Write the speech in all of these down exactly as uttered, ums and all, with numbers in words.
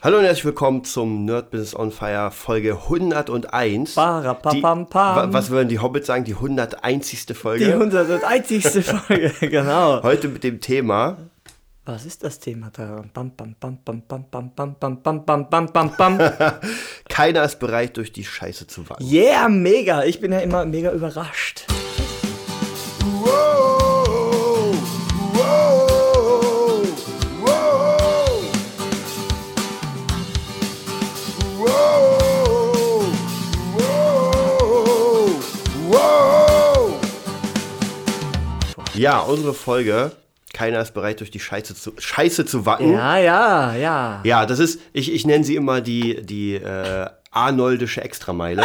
Hallo und herzlich willkommen zum Nerd Business on Fire Folge hunderteins. Die, was würden die Hobbits sagen? Die hunderteinzigste Folge. Die hunderteinzigste Folge, genau. Heute mit dem Thema... Was ist das Thema? Bam, bam, bam, bam, bam, bam, bam, bam, bam, bam, bam, bam, bam. Keiner ist bereit, durch die Scheiße zu wachsen. Yeah, mega. Ich bin ja immer mega überrascht. Wow, wow, wow, wow, wow, wow. Ja, unsere Folge... Keiner ist bereit, durch die Scheiße zu, Scheiße zu wacken. Ja, ja, ja. Ja, das ist, ich, ich nenne sie immer die, die äh, arnoldische Extrameile.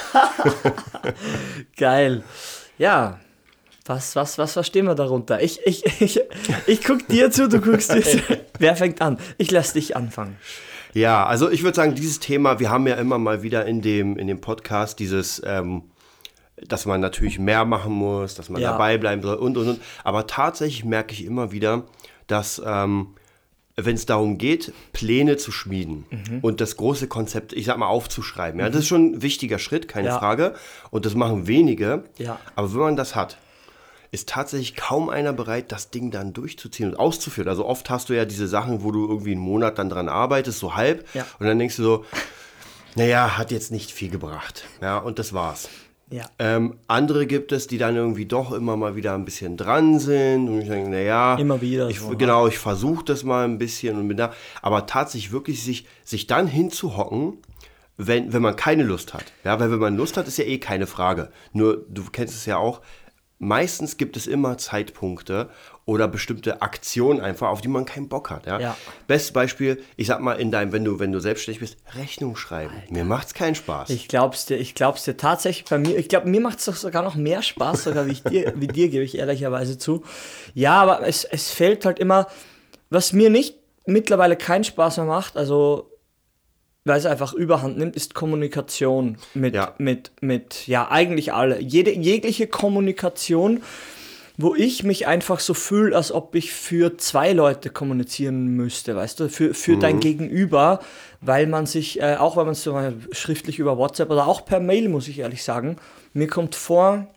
Geil. Ja, was, was, was verstehen wir darunter? Ich, ich, ich, ich guck dir zu, du guckst dir zu. Wer fängt an? Ich lass dich anfangen. Ja, also ich würde sagen, dieses Thema, wir haben ja immer mal wieder in dem, in dem Podcast dieses... Ähm, dass man natürlich mehr machen muss, dass man ja. dabei bleiben soll und, und, und. Aber tatsächlich merke ich immer wieder, dass, ähm, wenn es darum geht, Pläne zu schmieden mhm. und das große Konzept, ich sag mal, aufzuschreiben, ja, mhm. das ist schon ein wichtiger Schritt, keine ja. Frage. Und das machen wenige. Ja. Aber wenn man das hat, ist tatsächlich kaum einer bereit, das Ding dann durchzuziehen und auszuführen. Also oft hast du ja diese Sachen, wo du irgendwie einen Monat dann dran arbeitest, so halb. Ja. Und dann denkst du so, naja, hat jetzt nicht viel gebracht. Ja, und das war's. Ja. Ähm, andere gibt es, die dann irgendwie doch immer mal wieder ein bisschen dran sind und ich denke, naja, immer wieder ich, so, genau, ich versuche das mal ein bisschen und bin da, aber tatsächlich wirklich sich, sich dann hinzuhocken, wenn, wenn man keine Lust hat. Ja, weil wenn man Lust hat, ist ja eh keine Frage. Nur, du kennst es ja auch, meistens gibt es immer Zeitpunkte oder bestimmte Aktionen einfach, auf die man keinen Bock hat. Ja? Ja. Bestes Beispiel, ich sag mal, in deinem, wenn du, wenn du selbstständig bist, Rechnung schreiben. Alter. Mir macht's keinen Spaß. Ich glaub's dir, ich glaub's dir tatsächlich bei mir, ich glaube, mir macht's doch sogar noch mehr Spaß, sogar wie, ich dir, wie dir, gebe ich ehrlicherweise zu. Ja, aber es, es fällt halt immer, was mir nicht mittlerweile keinen Spaß mehr macht, also weil es einfach überhand nimmt, ist Kommunikation mit, ja. mit, mit, ja, eigentlich alle. Jede, jegliche Kommunikation, wo ich mich einfach so fühle, als ob ich für zwei Leute kommunizieren müsste, weißt du, für, für mhm. dein Gegenüber, weil man sich, äh, auch wenn man es so mal schriftlich über WhatsApp oder auch per Mail, muss ich ehrlich sagen, mir kommt vor,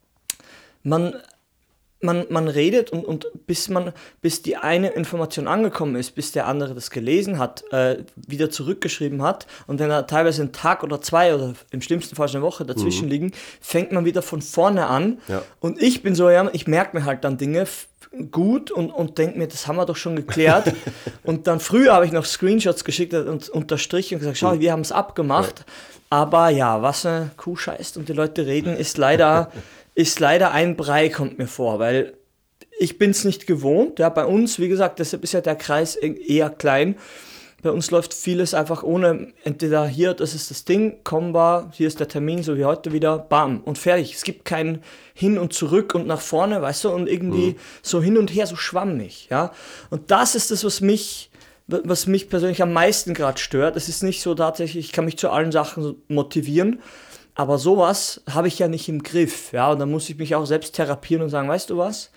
man... Man, man redet und, und bis man, bis die eine Information angekommen ist, bis der andere das gelesen hat, äh, wieder zurückgeschrieben hat und wenn da teilweise ein Tag oder zwei oder im schlimmsten Fall eine Woche dazwischen mhm. liegen, fängt man wieder von vorne an. Ja. Und ich bin so, ja, ich merke mir halt dann Dinge f- gut und, und denke mir, das haben wir doch schon geklärt. Und dann früher habe ich noch Screenshots geschickt und unterstrichen und gesagt, schau, wir haben es abgemacht. Ja. Aber ja, was eine Kuh scheißt und die Leute reden, ist leider... ist leider ein Brei, kommt mir vor, weil ich bin es nicht gewohnt. Ja, bei uns, wie gesagt, deshalb ist ja der Kreis eher klein. Bei uns läuft vieles einfach ohne, entweder hier, das ist das Ding, kommen wir, hier ist der Termin, so wie heute wieder, bam, und fertig. Es gibt kein Hin und Zurück und nach vorne, weißt du, und irgendwie mhm. so hin und her, so schwammig. Ja? Und das ist das, was mich... was mich persönlich am meisten gerade stört. Es ist nicht so tatsächlich, ich kann mich zu allen Sachen motivieren, aber sowas habe ich ja nicht im Griff. Ja, und dann muss ich mich auch selbst therapieren und sagen, weißt du was,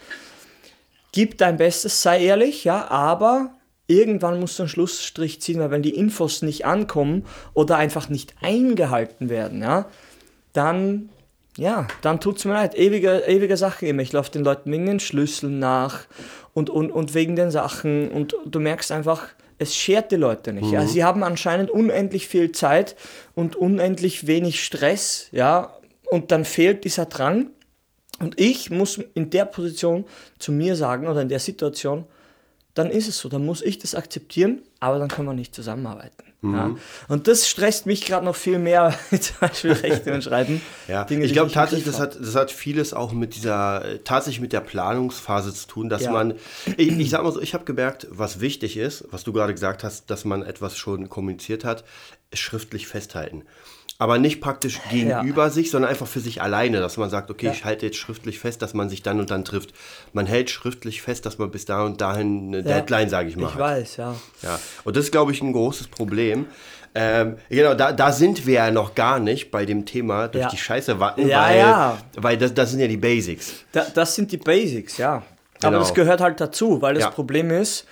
gib dein Bestes, sei ehrlich, ja, aber irgendwann musst du einen Schlussstrich ziehen, weil wenn die Infos nicht ankommen oder einfach nicht eingehalten werden, ja, dann... Ja, dann tut's mir leid. Ewige, ewige Sache immer. Ich laufe den Leuten wegen den Schlüsseln nach und, und, und wegen den Sachen. Und du merkst einfach, es schert die Leute nicht. Mhm. Ja. Sie haben anscheinend unendlich viel Zeit und unendlich wenig Stress. Ja, und dann fehlt dieser Drang. Und ich muss in der Position zu mir sagen oder in der Situation, dann ist es so. Dann muss ich das akzeptieren, aber dann können wir nicht zusammenarbeiten. Mhm. Ja. Und das stresst mich gerade noch viel mehr, zum Beispiel Rechnen und Schreiben. Ja. Dinge, ich glaube tatsächlich, das hat, das hat vieles auch mit dieser, tatsächlich mit der Planungsphase zu tun, dass ja. man, ich, ich sag mal so, ich habe gemerkt, was wichtig ist, was du gerade gesagt hast, dass man etwas schon kommuniziert hat, schriftlich festhalten. Aber nicht praktisch gegenüber ja. sich, sondern einfach für sich alleine, dass man sagt, okay, ja. ich halte jetzt schriftlich fest, dass man sich dann und dann trifft. Man hält schriftlich fest, dass man bis da und dahin eine ja. Deadline, sage ich mal. Ich hat. weiß, ja. ja. Und das ist, glaube ich, ein großes Problem. Ähm, genau, da, da sind wir ja noch gar nicht bei dem Thema durch ja. die Scheiße watten, ja, weil, ja. weil das, das sind ja die Basics. Da, das sind die Basics, ja. Genau. Aber das gehört halt dazu, weil das ja. Problem ist,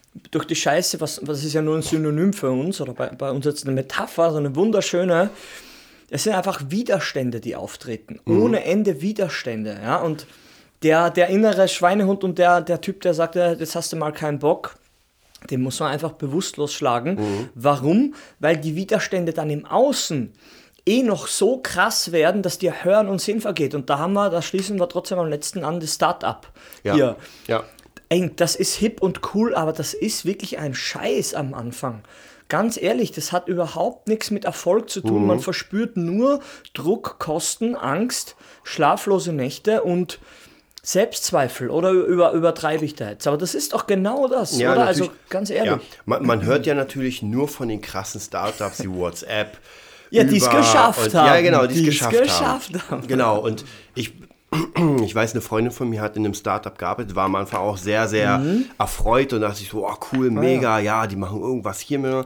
durch die Scheiße, was, was ist ja nur ein Synonym für uns, oder bei, bei uns jetzt eine Metapher, so eine wunderschöne, es sind einfach Widerstände, die auftreten, mhm. ohne Ende Widerstände, ja, und der, der innere Schweinehund und der, der Typ, der sagt, jetzt hast du mal keinen Bock, den muss man einfach bewusstlos schlagen. Mhm. Warum? Weil die Widerstände dann im Außen eh noch so krass werden, dass dir Hören und Sinn vergeht. Und da haben wir, da schließen wir trotzdem am letzten an, das Start-up. Ja. Hier. Ja. Ey, das ist hip und cool, aber das ist wirklich ein Scheiß am Anfang. Ganz ehrlich, das hat überhaupt nichts mit Erfolg zu tun. Mhm. Man verspürt nur Druck, Kosten, Angst, schlaflose Nächte und Selbstzweifel, oder über, übertreibe ich da jetzt? Aber das ist doch genau das, ja, oder? Also ganz ehrlich. Ja. Man, man hört ja natürlich nur von den krassen Startups wie WhatsApp. Ja, die es geschafft und, haben. Ja, genau, die es geschafft, geschafft haben. haben. Genau, und ich, ich weiß, eine Freundin von mir hat in einem Startup gearbeitet, war am Anfang auch sehr, sehr mhm. erfreut und dachte sich so, oh cool, mega, ah, ja. ja, die machen irgendwas hier mit.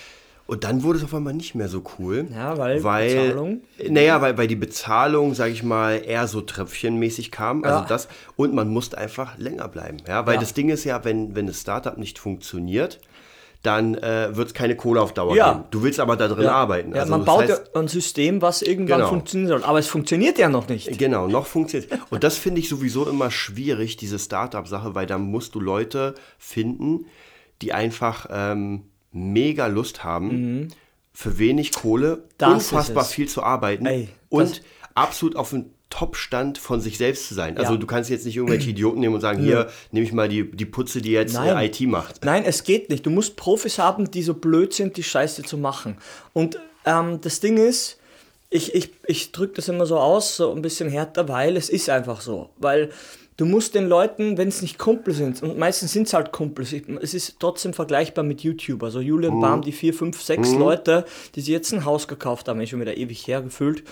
Und dann wurde es auf einmal nicht mehr so cool. Ja, weil, weil Bezahlung? Naja, weil, weil die Bezahlung, sage ich mal, eher so tröpfchenmäßig kam. Also ja. das, und man musste einfach länger bleiben. Ja, weil ja. das Ding ist ja, wenn, wenn das Startup nicht funktioniert, dann äh, wird es keine Kohle auf Dauer ja. geben. Du willst aber da drin ja. arbeiten. Ja, also, man das baut heißt, ja ein System, was irgendwann genau. funktionieren soll. Aber es funktioniert ja noch nicht. Genau, noch funktioniert. Und das finde ich sowieso immer schwierig, diese Startup-Sache, weil da musst du Leute finden, die einfach ähm, mega Lust haben, mhm. für wenig Kohle das unfassbar viel zu arbeiten Ey, und absolut auf dem Top-Stand von sich selbst zu sein. Also ja. du kannst jetzt nicht irgendwelche Idioten nehmen und sagen, hier, ja. nehme ich mal die, die Putze, die jetzt äh, I T macht. Nein, es geht nicht. Du musst Profis haben, die so blöd sind, die Scheiße zu machen. Und ähm, das Ding ist, ich, ich, ich drücke das immer so aus, so ein bisschen härter, weil es ist einfach so. Weil du musst den Leuten, wenn es nicht Kumpel sind, und meistens sind es halt Kumpels, es ist trotzdem vergleichbar mit YouTube. Also Julian mhm. Baum, die vier, fünf, sechs mhm. Leute, die sich jetzt ein Haus gekauft haben, ist schon wieder ewig hergefühlt.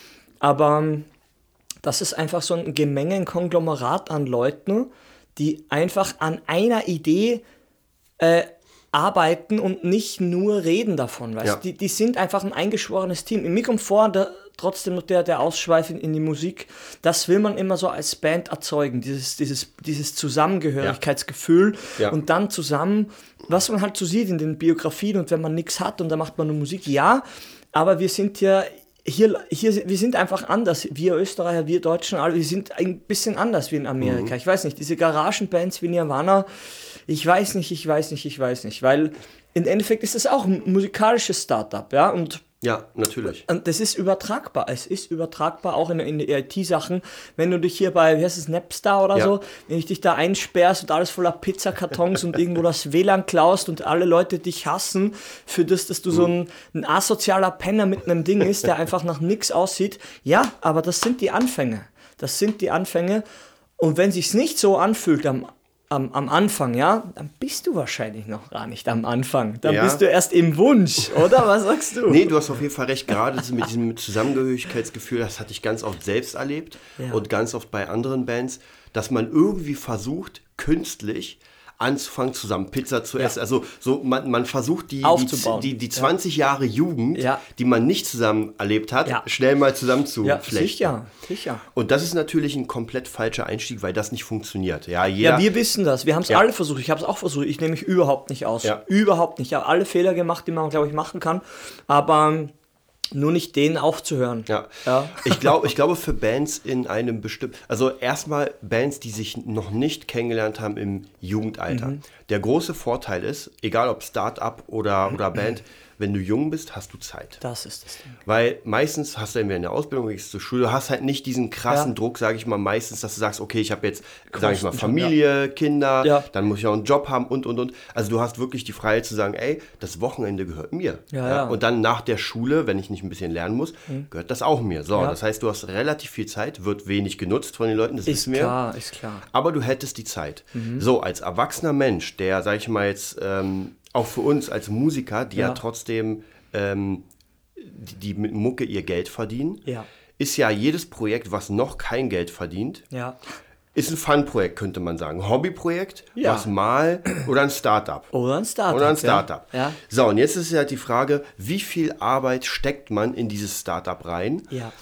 Aber das ist einfach so ein Gemenge, ein Konglomerat an Leuten, die einfach an einer Idee äh, arbeiten und nicht nur reden davon. Weißt? Ja. Die, die sind einfach ein eingeschworenes Team. Mir kommt vor, der, trotzdem noch der, der Ausschweif in, in die Musik, das will man immer so als Band erzeugen, dieses, dieses, dieses Zusammengehörigkeitsgefühl ja. Ja. und dann zusammen, was man halt so sieht in den Biografien und wenn man nichts hat und da macht man nur Musik, ja, aber wir sind ja Hier, hier, wir sind einfach anders. Wir Österreicher, wir Deutschen, alle, wir sind ein bisschen anders wie in Amerika. Mhm. Ich weiß nicht, diese Garagenbands wie Nirvana, ich weiß nicht, ich weiß nicht, ich weiß nicht. Weil im Endeffekt ist das auch ein musikalisches Startup, ja, und ja, natürlich. Und das ist übertragbar. Es ist übertragbar, auch in, in die I T-Sachen. Wenn du dich hier bei, wie heißt es, Napster oder ja. so, wenn ich dich da einsperrst und alles voller Pizzakartons und irgendwo das W L A N klaust und alle Leute dich hassen, für das, dass du mhm. so ein, ein asozialer Penner mit einem Ding ist, der einfach nach nichts aussieht. Ja, aber das sind die Anfänge. Das sind die Anfänge. Und wenn sich's nicht so anfühlt am Am, am Anfang, ja, dann bist du wahrscheinlich noch gar nicht am Anfang. Dann ja. bist du erst im Wunsch, oder? Was sagst du? Nee, du hast auf jeden Fall recht. Gerade mit diesem Zusammengehörigkeitsgefühl, das hatte ich ganz oft selbst erlebt ja. und ganz oft bei anderen Bands, dass man irgendwie versucht, künstlich anzufangen, zusammen Pizza zu essen. Ja. Also so man, man versucht die, die, die, die zwanzig ja. Jahre Jugend, ja. die man nicht zusammen erlebt hat, ja. schnell mal zusammen zu ja, flechten. Sicher, sicher. Und das ist natürlich ein komplett falscher Einstieg, weil das nicht funktioniert. Ja, jeder, ja wir wissen das. Wir haben es ja. alle versucht. Ich habe es auch versucht. Ich nehme mich überhaupt nicht aus. Ja. Überhaupt nicht. Ich habe alle Fehler gemacht, die man, glaube ich, machen kann. Aber nur nicht denen aufzuhören. Ja, ja. Ich, glaub, ich glaube für Bands in einem bestimmten, also erstmal Bands, die sich noch nicht kennengelernt haben im Jugendalter. Mhm. Der große Vorteil ist, egal ob Start-up oder, oder Band, wenn du jung bist, hast du Zeit. Das ist das Ding. Weil meistens hast du entweder eine Ausbildung, gehst zur Schule, du hast halt nicht diesen krassen ja. Druck, sage ich mal, meistens, dass du sagst, okay, ich habe jetzt, sage ich mal, Familie, ja. Kinder, ja. dann muss ich auch einen Job haben und, und, und. Also du hast wirklich die Freiheit zu sagen, ey, das Wochenende gehört mir. Ja, ja. Und dann nach der Schule, wenn ich nicht ein bisschen lernen muss, mhm. gehört das auch mir. So, das heißt, du hast relativ viel Zeit, wird wenig genutzt von den Leuten, das ist wissen wir. Klar, ist klar. Aber du hättest die Zeit. Mhm. So, als erwachsener Mensch, der, sage ich mal jetzt, ähm, auch für uns als Musiker, die ja, ja trotzdem ähm, die, die mit Mucke ihr Geld verdienen, ja. ist ja jedes Projekt, was noch kein Geld verdient, ja. ist ein Fun-Projekt, könnte man sagen. Ein Hobbyprojekt, ja. was mal, oder ein Startup. Oder ein Startup. Oder ein Startup. Ja. So, und jetzt ist halt die Frage, wie viel Arbeit steckt man in dieses Startup rein? Ja.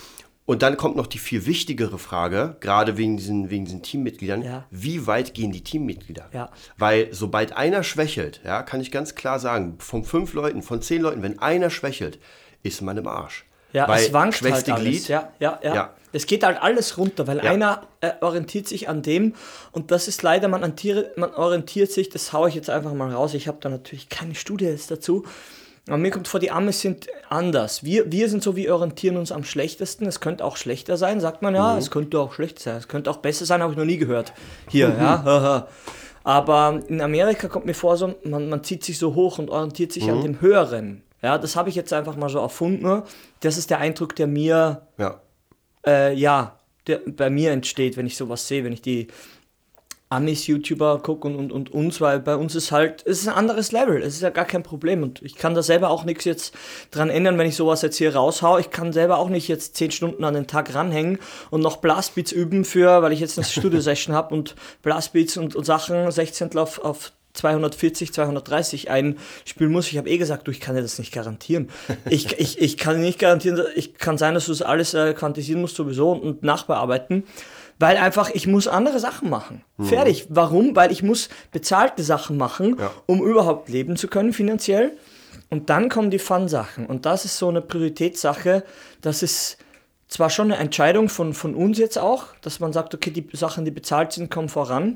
Und dann kommt noch die viel wichtigere Frage, gerade wegen diesen, wegen diesen Teammitgliedern, Ja. wie weit gehen die Teammitglieder? Ja. Weil sobald einer schwächelt, ja, kann ich ganz klar sagen, von fünf Leuten, von zehn Leuten, wenn einer schwächelt, ist man im Arsch. Ja, weil es wankt schwächste halt alles. Glied, Ja, ja, ja, Ja. Es geht halt alles runter, weil Ja. einer äh, orientiert sich an dem und das ist leider, man, antiere, man orientiert sich, das haue ich jetzt einfach mal raus, ich habe da natürlich keine Studie jetzt dazu, aber mir kommt vor, die Amis sind anders. Wir, wir sind so, wir orientieren uns am schlechtesten, es könnte auch schlechter sein, sagt man ja, mhm. es könnte auch schlecht sein, es könnte auch besser sein, habe ich noch nie gehört. Hier, mhm. ja, aber in Amerika kommt mir vor, so, man, man zieht sich so hoch und orientiert sich mhm. an dem Höheren. Ja, das habe ich jetzt einfach mal so erfunden. Das ist der Eindruck, der mir, ja, äh, ja, der bei mir entsteht, wenn ich sowas sehe, wenn ich die Amis-YouTuber gucke und, und, und uns, weil bei uns ist halt, es ist ein anderes Level, es ist ja gar kein Problem und ich kann da selber auch nichts jetzt dran ändern, wenn ich sowas jetzt hier raushau. Ich kann selber auch nicht jetzt zehn Stunden an den Tag ranhängen und noch Blastbeats üben für, weil ich jetzt eine Studio-Session habe und Blastbeats und, und Sachen, Sechzehntel auf, auf zweihundertvierzig, zweihundertdreißig einspielen muss. Ich habe eh gesagt, du, ich kann dir das nicht garantieren. Ich, ich, ich kann nicht garantieren, ich kann sein, dass du das alles äh, quantisieren musst sowieso und, und nachbearbeiten, weil einfach, ich muss andere Sachen machen. Mhm. Fertig. Warum? Weil ich muss bezahlte Sachen machen, ja. um überhaupt leben zu können finanziell. Und dann kommen die Fun-Sachen. Und das ist so eine Prioritätssache. Das ist zwar schon eine Entscheidung von, von uns jetzt auch, dass man sagt, okay, die Sachen, die bezahlt sind, kommen voran.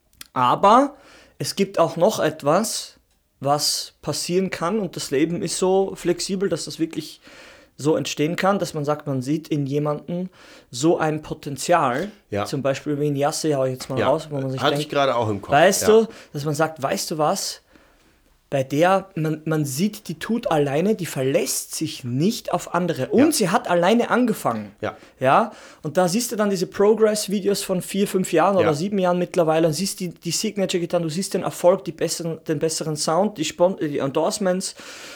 Aber es gibt auch noch etwas, was passieren kann und das Leben ist so flexibel, dass das wirklich so entstehen kann, dass man sagt, man sieht in jemandem so ein Potenzial, ja. zum Beispiel wie in Yasse, hau ich jetzt mal ja. raus, wo man sich Hatte denkt, ich gerade auch im Kopf. Weißt ja. du, dass man sagt, weißt du was, bei der, man, man sieht, die tut alleine, die verlässt sich nicht auf andere. Und ja. sie hat alleine angefangen. Ja. Ja. Und da siehst du dann diese Progress-Videos von vier, fünf Jahren ja. oder sieben Jahren mittlerweile. Und siehst die, die Signature-Gitarren, du siehst den Erfolg, die besseren, den besseren Sound, die, Spon- die Endorsements.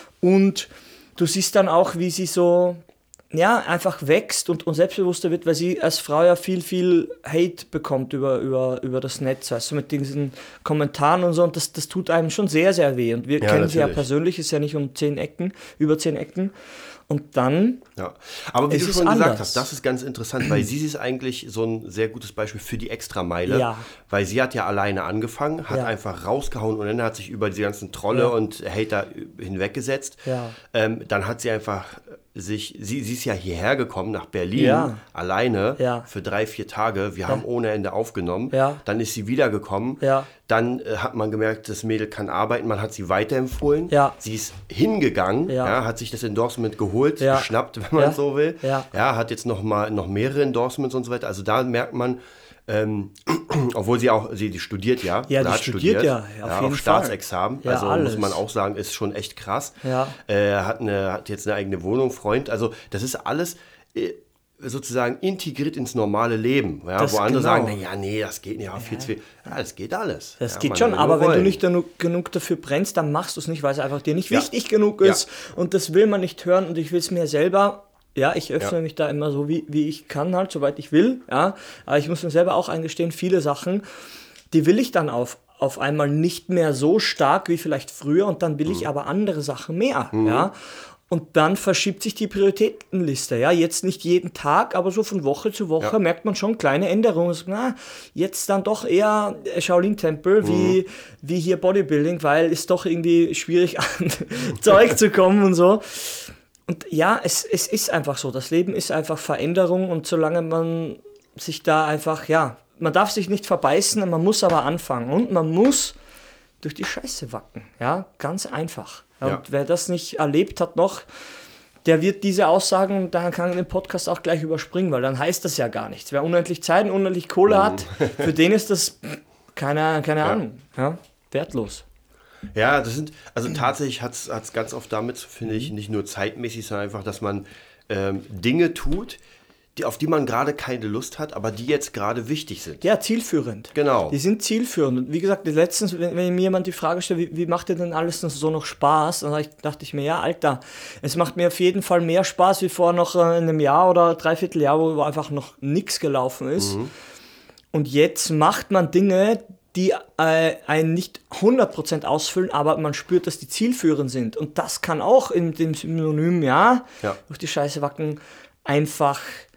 Und du siehst dann auch, wie sie so, ja, einfach wächst und, und selbstbewusster wird, weil sie als Frau ja viel, viel Hate bekommt über, über, über das Netz, weißt du, mit diesen Kommentaren und so, und das, das tut einem schon sehr, sehr weh. Und wir ja, kennen natürlich. sie ja persönlich, ist ja nicht um zehn Ecken, über zehn Ecken. Und dann. Ja, aber wie du schon anders. gesagt hast, das ist ganz interessant, weil sie ist eigentlich so ein sehr gutes Beispiel für die Extrameile. Ja. Weil sie hat ja alleine angefangen, hat ja. einfach rausgehauen und dann hat sich über die ganzen Trolle ja. und Hater hinweggesetzt. Ja. Ähm, dann hat sie einfach sich, sie, sie ist ja hierher gekommen nach Berlin, ja. alleine, ja. für drei, vier Tage. Wir ja. haben ohne Ende aufgenommen. Ja. Dann ist sie wiedergekommen. Ja. Dann äh, hat man gemerkt, das Mädel kann arbeiten. Man hat sie weiterempfohlen. Ja. Sie ist hingegangen, ja. Ja, hat sich das Endorsement geholt, ja. geschnappt, wenn man ja. so will. Ja. Ja, hat jetzt noch mal noch mehrere Endorsements und so weiter. Also da merkt man, ähm, obwohl sie auch, sie die studiert ja, ja die hat studiert, studiert ja, auf ja, jeden auf Staatsexamen. Ja, also alles. muss man auch sagen, ist schon echt krass. Ja. Äh, hat, eine, hat jetzt eine eigene Wohnung, Freund. Also das ist alles äh, sozusagen integriert ins normale Leben. Ja, wo andere genau. sagen, na ja, nee, das geht nicht, ja, viel zu viel. Ja, das geht alles. Das ja, geht schon, aber wenn du nicht genug, genug dafür brennst, dann machst du es nicht, weil es einfach dir nicht ja. wichtig genug ist. Ja. Und das will man nicht hören und ich will es mir selber. Ja, ich öffne ja. mich da immer so, wie, wie ich kann, halt, soweit ich will. Ja, aber ich muss mir selber auch eingestehen, viele Sachen, die will ich dann auf, auf einmal nicht mehr so stark wie vielleicht früher und dann will mhm. ich aber andere Sachen mehr. Mhm. Ja, und dann verschiebt sich die Prioritätenliste. Ja, jetzt nicht jeden Tag, aber so von Woche zu Woche ja. merkt man schon kleine Änderungen. Na, jetzt dann doch eher Shaolin-Tempel mhm. wie, wie hier Bodybuilding, weil ist doch irgendwie schwierig an Zeug zu kommen und so. Und ja, es, es ist einfach so, das Leben ist einfach Veränderung und solange man sich da einfach, ja, man darf sich nicht verbeißen, man muss aber anfangen und man muss durch die Scheiße wacken, ja, ganz einfach. Ja. Und wer das nicht erlebt hat noch, der wird diese Aussagen, da kann den Podcast auch gleich überspringen, weil dann heißt das ja gar nichts. Wer unendlich Zeit und unendlich Kohle mhm. hat, für den ist das, keine, keine ja. Ahnung, ja, wertlos. Ja, das sind, also tatsächlich hat es ganz oft damit, finde ich, nicht nur zeitmäßig, sondern einfach, dass man ähm, Dinge tut, die, auf die man gerade keine Lust hat, aber die jetzt gerade wichtig sind. Ja, zielführend. Genau. Die sind zielführend. Und wie gesagt, letztens, wenn, wenn mir jemand die Frage stellt, wie, wie macht dir denn alles so noch Spaß? Dann ich, dachte ich mir, ja, Alter, es macht mir auf jeden Fall mehr Spaß wie vor noch äh, einem Jahr oder dreiviertel Jahr, wo einfach noch nichts gelaufen ist. Mhm. Und jetzt macht man Dinge, die äh, einen nicht hundert Prozent ausfüllen, aber man spürt, dass die zielführend sind. Und das kann auch in dem Synonym, ja, ja. durch die Scheiße wacken, einfach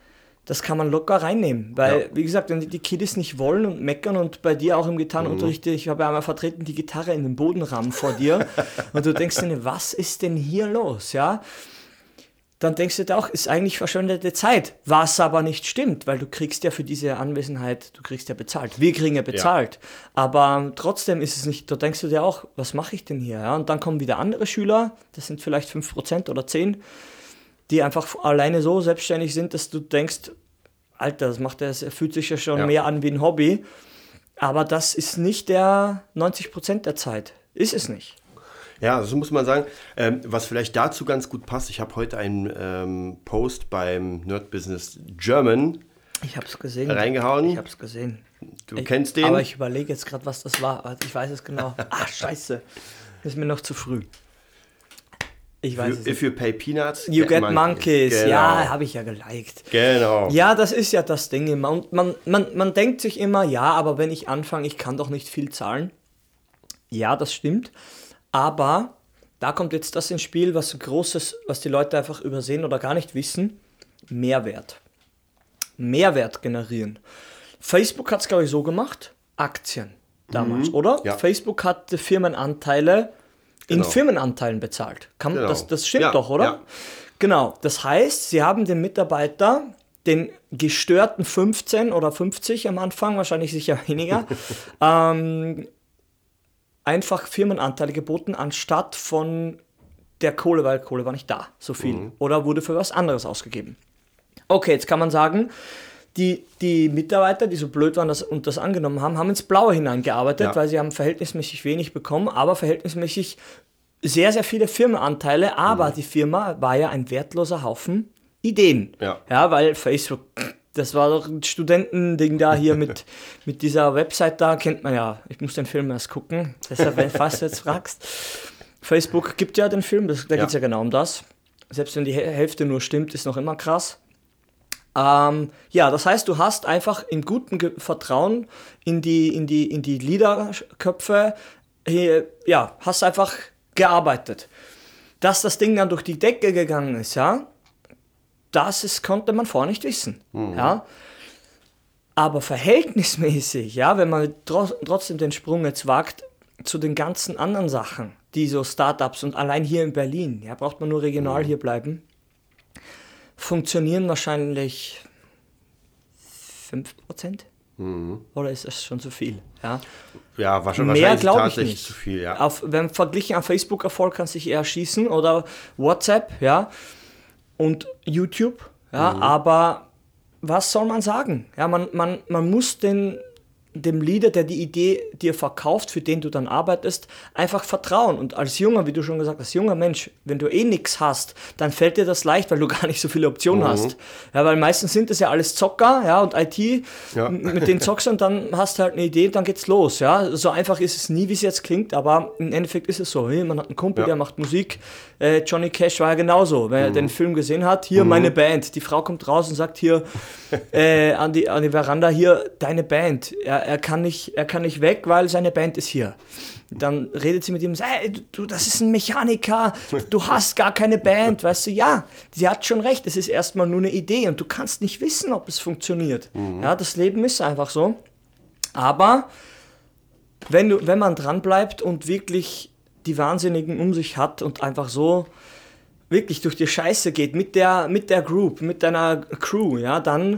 das kann man locker reinnehmen, weil, Ja. wie gesagt, wenn die Kiddies nicht wollen und meckern und bei dir auch im Gitarrenunterricht, ich habe ja einmal vertreten, die Gitarre in den Boden rammen vor dir und du denkst dir, was ist denn hier los, ja? Dann denkst du dir auch, ist eigentlich verschwendete Zeit, was aber nicht stimmt, weil du kriegst ja für diese Anwesenheit, du kriegst ja bezahlt, wir kriegen ja bezahlt, ja. aber trotzdem ist es nicht, da denkst du dir auch, was mache ich denn hier, ja? Und dann kommen wieder andere Schüler, das sind vielleicht fünf Prozent oder zehn, die einfach alleine so selbstständig sind, dass du denkst, Alter, das macht er, es fühlt sich ja schon ja. mehr an wie ein Hobby. Aber das ist nicht der neunzig Prozent der Zeit. Ist es nicht. Ja, so muss man sagen. Ähm, was vielleicht dazu ganz gut passt, ich habe heute einen ähm, Post beim Nerd Business German ich hab's gesehen. reingehauen. Ich hab's gesehen. Du ich, kennst den? Aber ich überlege jetzt gerade, was das war. Ich weiß es genau. Ach, scheiße. Ist mir noch zu früh. Ich weiß es If you pay peanuts, you get, get monkeys. monkeys. Genau. Ja, habe ich ja geliked. Genau. Ja, das ist ja das Ding immer. Und man, man, man denkt sich immer, ja, aber wenn ich anfange, ich kann doch nicht viel zahlen. Ja, das stimmt. Aber da kommt jetzt das ins Spiel, was Großes, was die Leute einfach übersehen oder gar nicht wissen. Mehrwert. Mehrwert generieren. Facebook hat es, glaube ich, so gemacht. Aktien damals, mhm. oder? Ja. Facebook hat Firmenanteile in genau. Firmenanteilen bezahlt. Kann, genau. das, das stimmt ja, doch, oder? Ja. Genau. Das heißt, sie haben den Mitarbeiter, den gestörten fünfzehn oder fünfzig am Anfang, wahrscheinlich sicher weniger, ähm, einfach Firmenanteile geboten, anstatt von der Kohle, weil Kohle war nicht da, so viel. Mhm. Oder wurde für was anderes ausgegeben. Okay, jetzt kann man sagen, die, die Mitarbeiter, die so blöd waren das, und das angenommen haben, haben ins Blaue hineingearbeitet, ja. weil sie haben verhältnismäßig wenig bekommen, aber verhältnismäßig sehr, sehr viele Firmenanteile. Aber mhm. die Firma war ja ein wertloser Haufen Ideen. Ja, ja weil Facebook, das war doch ein Studentending da hier mit, mit dieser Website da, kennt man ja. Ich muss den Film erst gucken, deshalb, wenn du jetzt fragst. Facebook gibt ja den Film, das, da ja. geht es ja genau um das. Selbst wenn die Hälfte nur stimmt, ist noch immer krass. Ähm, ja, das heißt, du hast einfach in gutem Ge- Vertrauen in die, in die, in die Leaderköpfe, hier, ja, hast einfach gearbeitet. Dass das Ding dann durch die Decke gegangen ist, ja, das ist, konnte man vorher nicht wissen, mhm. ja. Aber verhältnismäßig, ja, wenn man tro- trotzdem den Sprung jetzt wagt zu den ganzen anderen Sachen, die so Startups und allein hier in Berlin, ja, braucht man nur regional mhm. hier bleiben, funktionieren wahrscheinlich fünf Prozent? Mhm. Oder ist das schon zu viel? Ja, ja wahrscheinlich, mehr wahrscheinlich glaube ich nicht. Zu viel, ja. Auf, wenn verglichen an Facebook-Erfolg kann sich eher schießen oder WhatsApp, ja, und YouTube, ja, mhm. aber was soll man sagen? Ja, man, man, man muss den, dem Leader, der die Idee dir verkauft, für den du dann arbeitest, einfach vertrauen. Und als junger, wie du schon gesagt hast, junger Mensch, wenn du eh nichts hast, dann fällt dir das leicht, weil du gar nicht so viele Optionen mhm. hast. Ja, weil meistens sind das ja alles Zocker, ja, und I T, ja. mit den zockst und dann hast du halt eine Idee, dann geht's los, ja. So einfach ist es nie, wie es jetzt klingt, aber im Endeffekt ist es so. Hey, man hat einen Kumpel, ja. der macht Musik, äh, Johnny Cash war ja genauso, wenn mhm. er den Film gesehen hat, hier mhm. meine Band, die Frau kommt raus und sagt hier äh, an, die, an die Veranda, hier deine Band, er, er, kann nicht, er kann nicht weg, weil seine Band ist hier. Dann redet sie mit ihm und sagt, hey, du, das ist ein Mechaniker, du hast gar keine Band, weißt du, ja, sie hat schon recht, es ist erstmal nur eine Idee und du kannst nicht wissen, ob es funktioniert. Mhm. Ja, das Leben ist einfach so. Aber wenn, du, wenn man dranbleibt und wirklich die Wahnsinnigen um sich hat und einfach so wirklich durch die Scheiße geht mit der, mit der Group, mit deiner Crew, ja, dann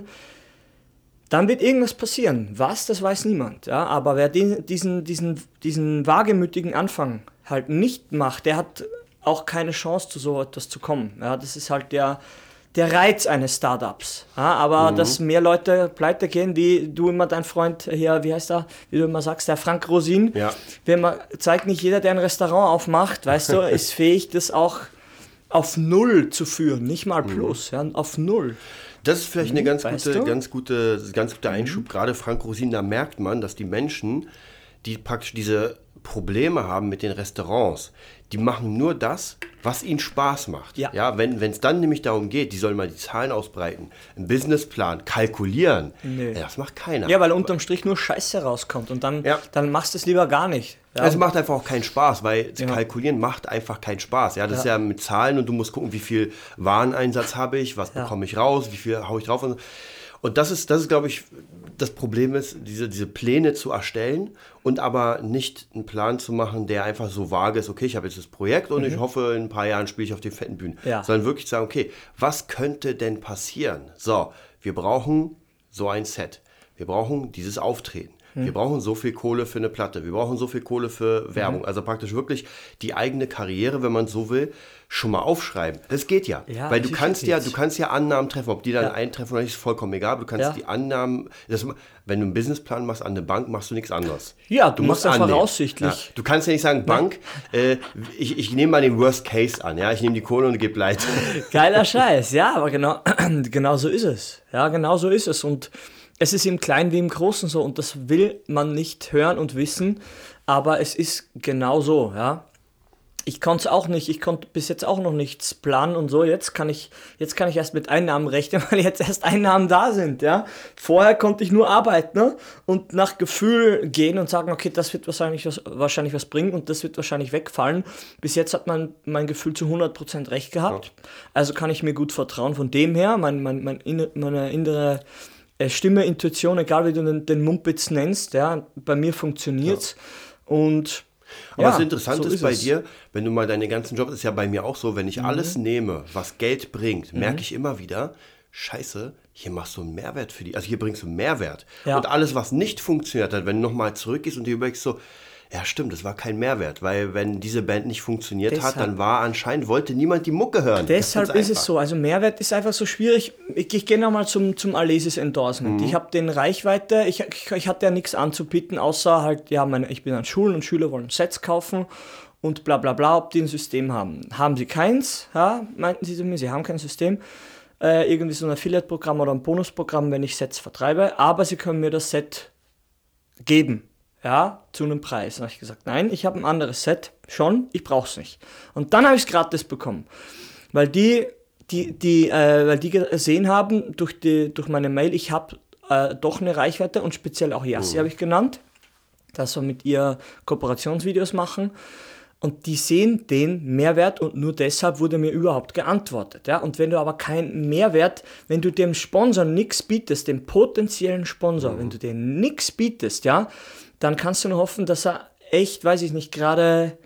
dann wird irgendwas passieren. Was, das weiß niemand. Ja? Aber wer den, diesen, diesen, diesen wagemütigen Anfang halt nicht macht, der hat auch keine Chance, zu so etwas zu kommen. Ja? Das ist halt der, der Reiz eines Startups. Ja? Aber mhm. dass mehr Leute pleite gehen, wie du immer, dein Freund hier, wie heißt er, wie du immer sagst, der Frank Rosin. Ja. Wenn man, zeigt nicht jeder, der ein Restaurant aufmacht, weißt du, ist fähig, das auch auf Null zu führen. Nicht mal plus, mhm. ja? Auf Null. Das ist vielleicht eine ganz gute, ganz gute, ganz guter Einschub. Mhm. Gerade Frank Rosin, da merkt man, dass die Menschen, die praktisch diese Probleme haben mit den Restaurants, die machen nur das, was ihnen Spaß macht. Ja. Ja, wenn es dann nämlich darum geht, die sollen mal die Zahlen ausbreiten, einen Businessplan, kalkulieren, nee. ja, das macht keiner. Ja, weil unterm Strich nur Scheiße rauskommt und dann, ja. dann machst du es lieber gar nicht. Ja. Es macht einfach auch keinen Spaß, weil ja. kalkulieren macht einfach keinen Spaß. Ja, das ja. ist ja mit Zahlen und du musst gucken, wie viel Wareneinsatz habe ich, was ja. bekomme ich raus, wie viel haue ich drauf. Und Und das ist, das ist, glaube ich, das Problem ist, diese, diese Pläne zu erstellen und aber nicht einen Plan zu machen, der einfach so vage ist, okay, ich habe jetzt das Projekt und mhm. ich hoffe, in ein paar Jahren spiele ich auf den fetten Bühnen. Ja. Sondern wirklich zu sagen, okay, was könnte denn passieren? So, wir brauchen so ein Set. Wir brauchen dieses Auftreten. Wir brauchen so viel Kohle für eine Platte. Wir brauchen so viel Kohle für Werbung. Mhm. Also praktisch wirklich die eigene Karriere, wenn man so will, schon mal aufschreiben. Das geht ja. ja Weil du kannst ja, du kannst ja Annahmen treffen. Ob die dann ja. eintreffen oder nicht, ist vollkommen egal. Aber du kannst ja. die Annahmen, das, wenn du einen Businessplan machst an der Bank, machst du nichts anderes. Ja, du, du musst ja voraussichtlich. Ja. Du kannst ja nicht sagen, Bank, äh, ich, ich nehme mal den Worst Case an. Ja, ich nehme die Kohle und gebe pleite. Geiler Scheiß. Ja, aber genau, genau so ist es. Ja, genau so ist es. Und es ist im Kleinen wie im Großen so und das will man nicht hören und wissen, aber es ist genau so, ja. Ich konnte es auch nicht, ich konnte bis jetzt auch noch nichts planen und so, jetzt kann ich, jetzt kann ich erst mit Einnahmen rechnen, weil jetzt erst Einnahmen da sind, ja. Vorher konnte ich nur arbeiten, ne? Und nach Gefühl gehen und sagen, okay, das wird wahrscheinlich was, wahrscheinlich was bringen und das wird wahrscheinlich wegfallen. Bis jetzt hat mein, mein Gefühl zu hundert Prozent recht gehabt, ja. Also kann ich mir gut vertrauen. Von dem her, mein, mein, mein, meine innere Stimme, Intuition, egal wie du den, den Mumpitz nennst, ja, bei mir funktioniert's. Ja. Und aber ja, was interessant so ist, ist bei dir, wenn du mal deine ganzen Jobs, ist ja bei mir auch so, wenn ich mhm. alles nehme, was Geld bringt, mhm. merke ich immer wieder, scheiße, hier machst du einen Mehrwert für die, also hier bringst du einen Mehrwert. Ja. Und alles, was nicht funktioniert hat, wenn du nochmal zurückgehst und dir überlegst so, ja stimmt, das war kein Mehrwert, weil wenn diese Band nicht funktioniert deshalb, hat, dann war anscheinend, wollte niemand die Mucke hören. Deshalb ist es so, also Mehrwert ist einfach so schwierig. Ich, ich gehe nochmal zum, zum Alesis Endorsement. Mhm. Ich habe den Reichweite, ich, ich, ich hatte ja nichts anzubieten, außer halt, ja, meine, ich bin an Schulen und Schüler wollen Sets kaufen und bla bla bla, ob die ein System haben. Haben sie keins, ja, meinten sie zu mir, sie haben kein System. Äh, irgendwie so ein Affiliate-Programm oder ein Bonusprogramm, wenn ich Sets vertreibe, aber sie können mir das Set geben. Ja, zu einem Preis. Dann habe ich gesagt, nein, ich habe ein anderes Set, schon, ich brauche es nicht. Und dann habe ich es gratis bekommen, weil die, die, die, äh, weil die gesehen haben durch, die, durch meine Mail, ich habe äh, doch eine Reichweite und speziell auch Yassi mhm. habe ich genannt, dass wir mit ihr Kooperationsvideos machen. Und die sehen den Mehrwert und nur deshalb wurde mir überhaupt geantwortet. Ja? Und wenn du aber keinen Mehrwert, wenn du dem Sponsor nichts bietest, dem potenziellen Sponsor, mhm. wenn du dem nichts bietest, ja, dann kannst du nur hoffen, dass er echt, weiß ich nicht, gerade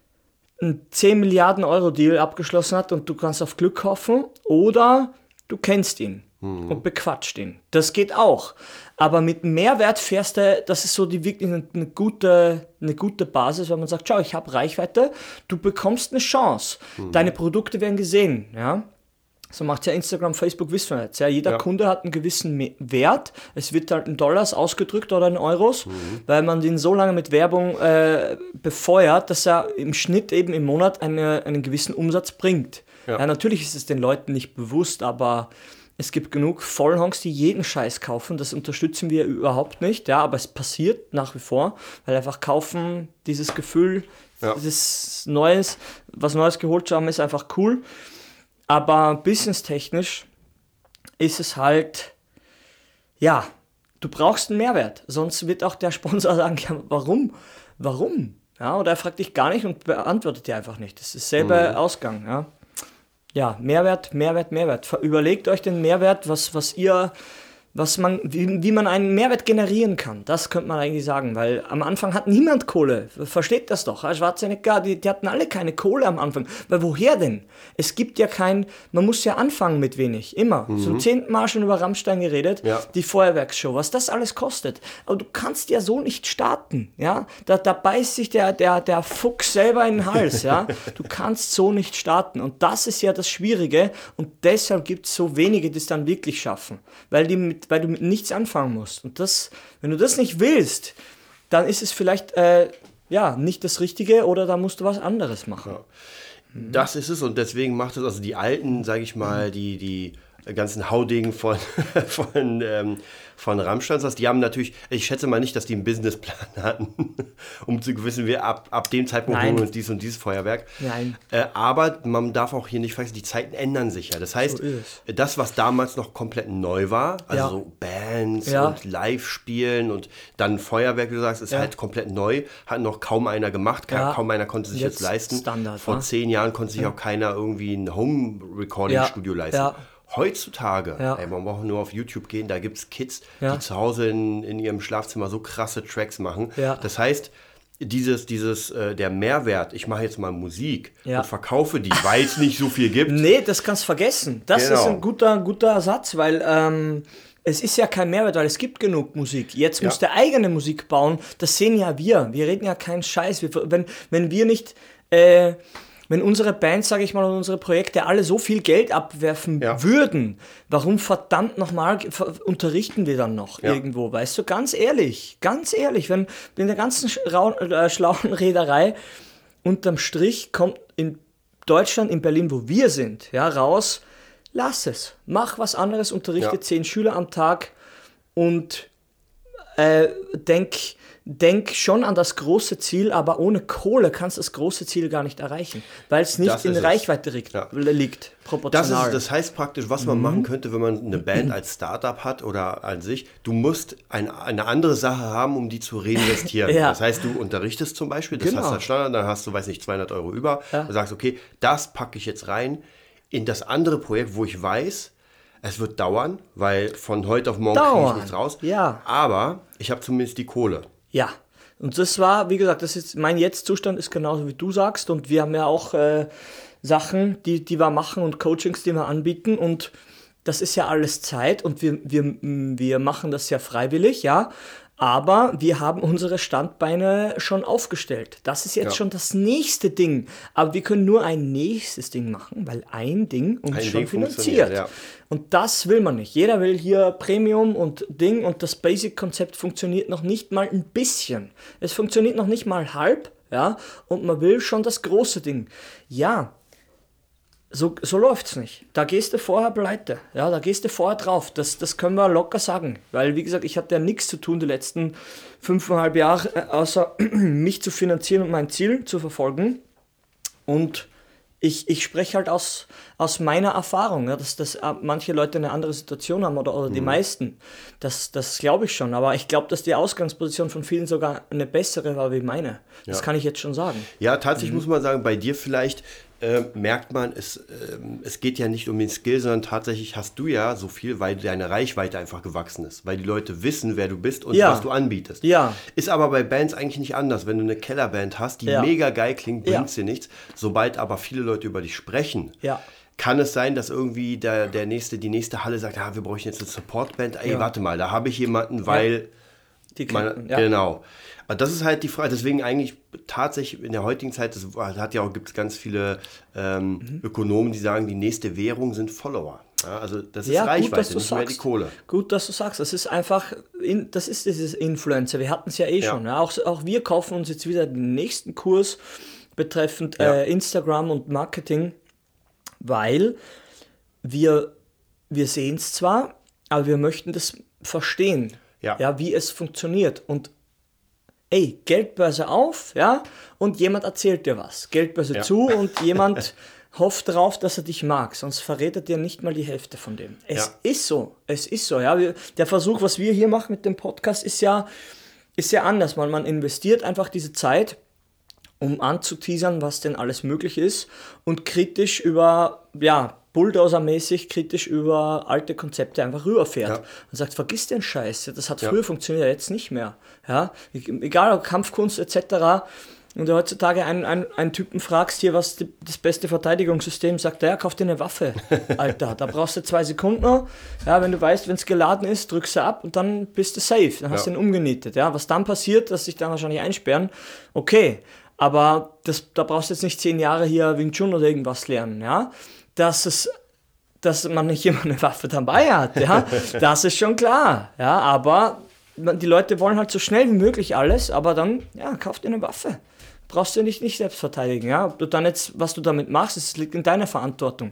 einen zehn Milliarden Euro Deal abgeschlossen hat und du kannst auf Glück hoffen oder du kennst ihn mhm. und bequatscht ihn. Das geht auch. Aber mit Mehrwert fährst du, das ist so die wirklich eine, eine, gute, eine gute Basis, wenn man sagt, schau, ich habe Reichweite, du bekommst eine Chance. Mhm. Deine Produkte werden gesehen, ja. So macht ja Instagram, Facebook, wissen wir jetzt. Ja, jeder ja. Kunde hat einen gewissen Wert. Es wird halt in Dollars ausgedrückt oder in Euros, mhm. weil man den so lange mit Werbung äh, befeuert, dass er im Schnitt eben im Monat eine, einen gewissen Umsatz bringt. Ja. Ja, natürlich ist es den Leuten nicht bewusst, aber es gibt genug Vollhongs, die jeden Scheiß kaufen. Das unterstützen wir überhaupt nicht. Ja, aber es passiert nach wie vor, weil einfach kaufen, dieses Gefühl, ja. dieses Neues, was Neues geholt zu haben, ist einfach cool. Aber businesstechnisch ist es halt, ja, du brauchst einen Mehrwert. Sonst wird auch der Sponsor sagen, ja, warum? Warum? Ja, oder er fragt dich gar nicht und beantwortet dir einfach nicht. Das ist derselbe mhm. Ausgang, ja. Ja, Mehrwert, Mehrwert, Mehrwert. Überlegt euch den Mehrwert, was, was ihr, was man, wie, wie man einen Mehrwert generieren kann. Das könnte man eigentlich sagen, weil am Anfang hat niemand Kohle. Versteht das doch. Schwarzenegger, die, die hatten alle keine Kohle am Anfang. Weil woher denn? Es gibt ja kein, man muss ja anfangen mit wenig, immer. Mhm. Zum zehnten Mal schon über Rammstein geredet, ja. Die Feuerwerksshow, was das alles kostet. Aber du kannst ja so nicht starten, ja. Da, da beißt sich der, der, der Fuchs selber in den Hals, ja. Du kannst so nicht starten. Und das ist ja das Schwierige. Und deshalb gibt es so wenige, die es dann wirklich schaffen. Weil die mit weil du mit nichts anfangen musst. Und das, wenn du das nicht willst, dann ist es vielleicht äh, ja, nicht das Richtige oder da musst du was anderes machen. Ja. Das ist es und deswegen macht es, also die alten, sage ich mal, die, die ganzen Haudegen von, von, ähm, von Rammstein, die haben natürlich, ich schätze mal nicht, dass die einen Businessplan hatten, um zu wissen, wir ab, ab dem Zeitpunkt holen wir uns dies und dieses Feuerwerk. Nein. Äh, aber man darf auch hier nicht vergessen, die Zeiten ändern sich ja. Das heißt, so das, was damals noch komplett neu war, also ja. so Bands ja. und Live-Spielen und dann Feuerwerk, wie du sagst, ist ja. halt komplett neu, hat noch kaum einer gemacht, ja. kaum einer konnte sich jetzt, jetzt leisten. Standard, Vor ne? zehn Jahren konnte sich ja. auch keiner irgendwie ein Home-Recording-Studio ja. leisten. Ja. heutzutage, Ja. ey, man braucht nur auf YouTube gehen, da gibt es Kids, Ja. die zu Hause in, in ihrem Schlafzimmer so krasse Tracks machen. Ja. Das heißt, dieses, dieses, äh, der Mehrwert, ich mache jetzt mal Musik Ja. und verkaufe die, weil es nicht so viel gibt. Nee, das kannst du vergessen. Das Genau. ist ein guter, guter Satz, weil ähm, es ist ja kein Mehrwert, weil es gibt genug Musik. Jetzt Ja. muss der eigene Musik bauen. Das sehen ja wir. Wir reden ja keinen Scheiß. Wir, wenn, wenn wir nicht, äh, wenn unsere Bands, sage ich mal, und unsere Projekte alle so viel Geld abwerfen Ja. würden, warum verdammt nochmal unterrichten wir dann noch Ja. irgendwo? Weißt du, ganz ehrlich, ganz ehrlich, wenn in der ganzen schlauen, äh, schlauen Reederei unterm Strich kommt in Deutschland, in Berlin, wo wir sind, ja, raus, lass es. Mach was anderes, unterrichte Ja. zehn Schüler am Tag und äh, denk, denk schon an das große Ziel, aber ohne Kohle kannst du das große Ziel gar nicht erreichen, weil es nicht Das in ist es. Reichweite liegt, Ja. liegt Das, proportional. ist, das heißt praktisch, was man Mhm. machen könnte, wenn man eine Band als Startup hat oder an sich. Du musst ein, eine andere Sache haben, um die zu reinvestieren. Ja. Das heißt, du unterrichtest zum Beispiel, das Genau. hast du als Standard, dann hast du, weiß nicht, zweihundert Euro über. Ja. Du sagst, okay, das packe ich jetzt rein in das andere Projekt, wo ich weiß, es wird dauern, weil von heute auf morgen kriege ich Dauern. nichts raus. Ja. Aber ich habe zumindest die Kohle. Ja, und das war, wie gesagt, das ist mein Jetzt-Zustand ist genauso wie du sagst und wir haben ja auch äh, Sachen, die, die wir machen und Coachings, die wir anbieten und das ist ja alles Zeit und wir, wir, wir machen das ja freiwillig, ja, aber wir haben unsere Standbeine schon aufgestellt. Das ist jetzt Ja. schon das nächste Ding, aber wir können nur ein nächstes Ding machen, weil ein Ding uns Ein schon Ding finanziert. funktioniert, ja. Und das will man nicht. Jeder will hier Premium und Ding und das Basic-Konzept funktioniert noch nicht mal ein bisschen. Es funktioniert noch nicht mal halb, ja, und man will schon das große Ding. Ja, so, so läuft's nicht. Da gehst du vorher pleite, ja, da gehst du vorher drauf. Das, das können wir locker sagen, weil, wie gesagt, ich hatte ja nichts zu tun die letzten fünfeinhalb Jahre, äh, außer mich zu finanzieren und mein Ziel zu verfolgen. Und ich, ich spreche halt aus, aus meiner Erfahrung, ja, dass, dass äh, manche Leute eine andere Situation haben oder, oder die meisten. Das, das glaube ich schon. Aber ich glaube, dass die Ausgangsposition von vielen sogar eine bessere war wie meine. Das Ja. kann ich jetzt schon sagen. Ja, tatsächlich muss man sagen, bei dir vielleicht äh, merkt man, es, ähm, es geht ja nicht um den Skill, sondern tatsächlich hast du ja so viel, weil deine Reichweite einfach gewachsen ist. Weil die Leute wissen, wer du bist und Ja. was du anbietest. Ja. Ist aber bei Bands eigentlich nicht anders. Wenn du eine Kellerband hast, die Ja. mega geil klingt, Ja. bringt dir nichts. Sobald aber viele Leute über dich sprechen, Ja. kann es sein, dass irgendwie der, der nächste, die nächste Halle sagt, ah, wir bräuchten jetzt eine Supportband. Ey, Ja. warte mal, da habe ich jemanden, weil... Die Man, Klienten, ja. Genau. Aber das ist halt die Frage. Deswegen eigentlich tatsächlich in der heutigen Zeit, das hat ja auch, gibt es ganz viele ähm, Mhm. Ökonomen, die sagen, die nächste Währung sind Follower. Ja, also das ist Ja, Reichweite, gut, dass du nicht mehr die sagst. Kohle. Gut, dass du sagst. Das ist einfach, in, das ist dieses Influencer. Wir hatten es ja eh Ja. schon. Ja. Auch, auch wir kaufen uns jetzt wieder den nächsten Kurs betreffend Ja. äh, Instagram und Marketing, weil wir, wir sehen es zwar, aber wir möchten das verstehen, Ja. ja, wie es funktioniert. Und ey, Geldbörse auf, ja, und jemand erzählt dir was. Geldbörse Ja. zu und jemand hofft darauf, dass er dich mag, sonst verrät er dir nicht mal die Hälfte von dem. Es Ja. ist so, es ist so, ja. Wir, der Versuch, was wir hier machen mit dem Podcast, ist ja, ist ja anders. Man, man investiert einfach diese Zeit, um anzuteasern, was denn alles möglich ist und kritisch über, ja, Bulldozer-mäßig kritisch über alte Konzepte einfach rüberfährt Ja. und sagt, vergiss den Scheiß, das hat Ja. früher funktioniert, jetzt nicht mehr. Ja? Egal ob Kampfkunst et cetera. Und du heutzutage einen, einen, einen Typen fragst hier, was die, das beste Verteidigungssystem, sagt er, ja, kauf dir eine Waffe, Alter. Da brauchst du zwei Sekunden. Ja, wenn du weißt, wenn es geladen ist, drückst du ab und dann bist du safe. Dann hast du Ja. ihn umgenietet. Ja? Was dann passiert, dass sich dann wahrscheinlich einsperren, okay. Aber das, da brauchst du jetzt nicht zehn Jahre hier Wing Chun oder irgendwas lernen. Ja? Dass es dass man nicht immer eine Waffe dabei hat, ja, das ist schon klar, ja, aber die Leute wollen halt so schnell wie möglich alles, aber dann, ja, kauf dir eine Waffe, brauchst du nicht, nicht selbst verteidigen, ja, ob du dann jetzt, was du damit machst, das liegt in deiner Verantwortung.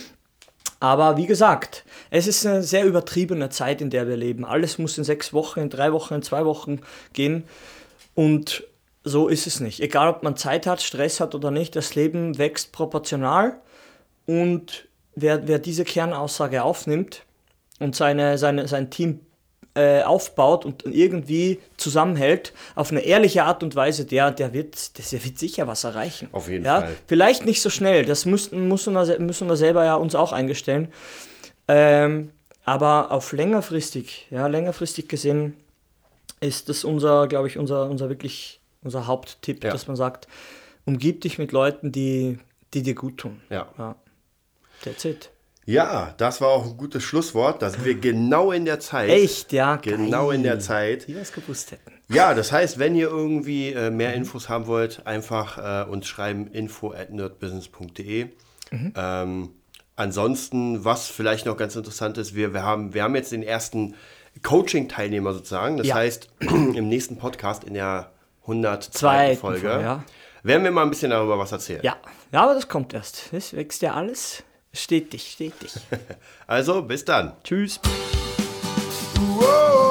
Aber wie gesagt, es ist eine sehr übertriebene Zeit, in der wir leben, alles muss in sechs Wochen, in drei Wochen, in zwei Wochen gehen und so ist es nicht, egal ob man Zeit hat, Stress hat oder nicht, das Leben wächst proportional und Wer, wer diese Kernaussage aufnimmt und seine, seine, sein Team äh, aufbaut und irgendwie zusammenhält, auf eine ehrliche Art und Weise, der, der, wird, der wird sicher was erreichen. Auf jeden ja? Fall. Vielleicht nicht so schnell, das müssen, müssen, wir, müssen wir selber ja uns auch eingestellen. Ähm, aber auf längerfristig, ja, längerfristig gesehen ist das unser, glaube ich, unser, unser wirklich, unser Haupttipp, ja. dass man sagt, umgib dich mit Leuten, die, die dir gut tun. Ja. ja. That's it. Ja, das war auch ein gutes Schlusswort. Da sind wir genau in der Zeit. Echt, ja. Genau geil. in der Zeit. Die wir es gewusst hätten. Ja, das heißt, wenn ihr irgendwie äh, mehr mhm. Infos haben wollt, einfach äh, uns schreiben info at nerdbusiness punkt de. Mhm. Ähm, ansonsten, was vielleicht noch ganz interessant ist, wir, wir, haben, wir haben jetzt den ersten Coaching-Teilnehmer sozusagen. Das ja. heißt, im nächsten Podcast, in der hundertzweiten Folge, Folge ja. werden wir mal ein bisschen darüber was erzählen. Ja, ja, aber das kommt erst. Es wächst ja alles. Stetig, stetig. Also, bis dann. Tschüss. Wow.